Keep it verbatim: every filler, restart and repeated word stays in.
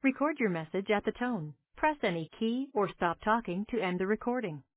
Record your message at the tone. Press any key or stop talking to end the recording.